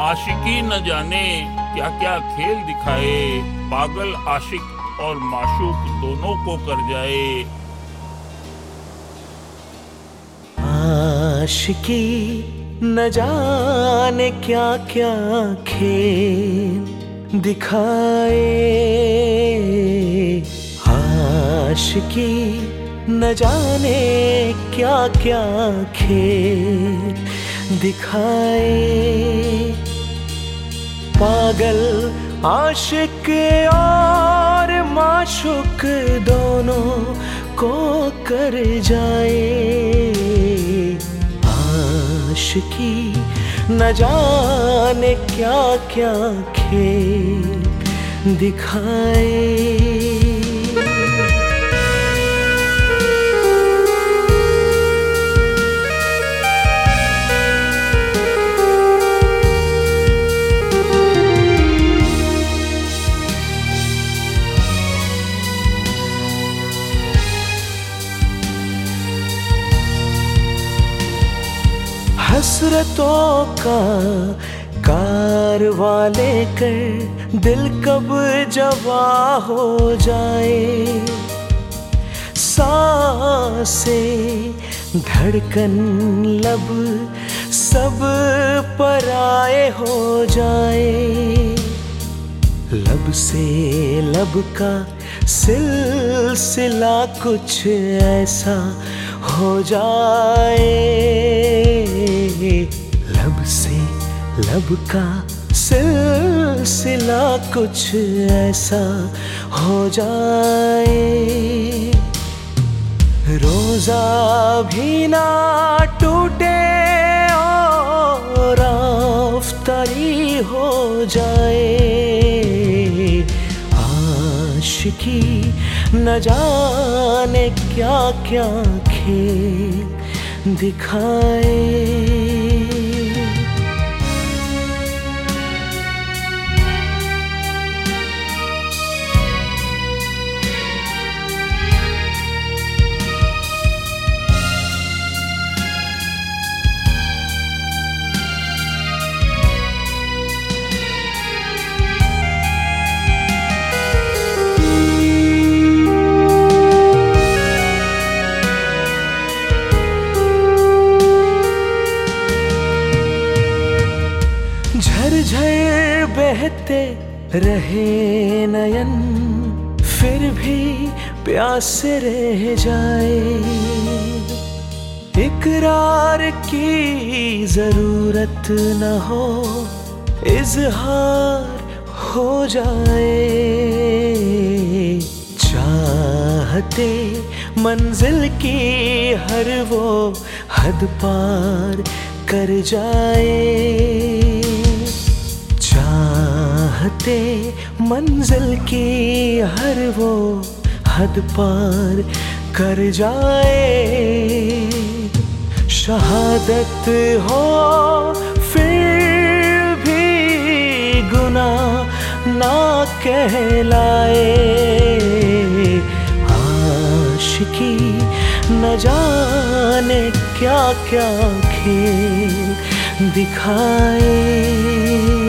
आशिकी न जाने क्या क्या खेल दिखाए, पागल आशिक और माशूक दोनों को कर जाए। आशिकी न जाने क्या क्या खेल दिखाए, आशिकी न जाने क्या क्या खेल दिखाए। पागल आशिक और माशूक दोनों को कर जाए। आशिकी न जाने क्या क्या खेल दिखाए। हसरतों का कारवां लेकर दिल कब जवा हो जाए। सांसें धड़कन लब सब पराए हो जाए। लब से लब का सिलसिला कुछ ऐसा हो जाए। लब से लब का सिलसिला कुछ ऐसा हो जाए। रोजा भी ना टूटे और आफ्तारी हो जाए। आशिकी न जाने क्या क्या खेल दिखाए। झरझर बहते रहे नयन, फिर भी प्यास रह जाए। इकरार की जरूरत न हो, इजहार हो जाए। चाहते मंजिल की हर वो हद पार कर जाए। चाहते मंजिल की हर वो हद पार कर जाए। शहादत हो फिर भी गुनाह ना कहलाए। आशिकी न जाने क्या क्या खेल दिखाए।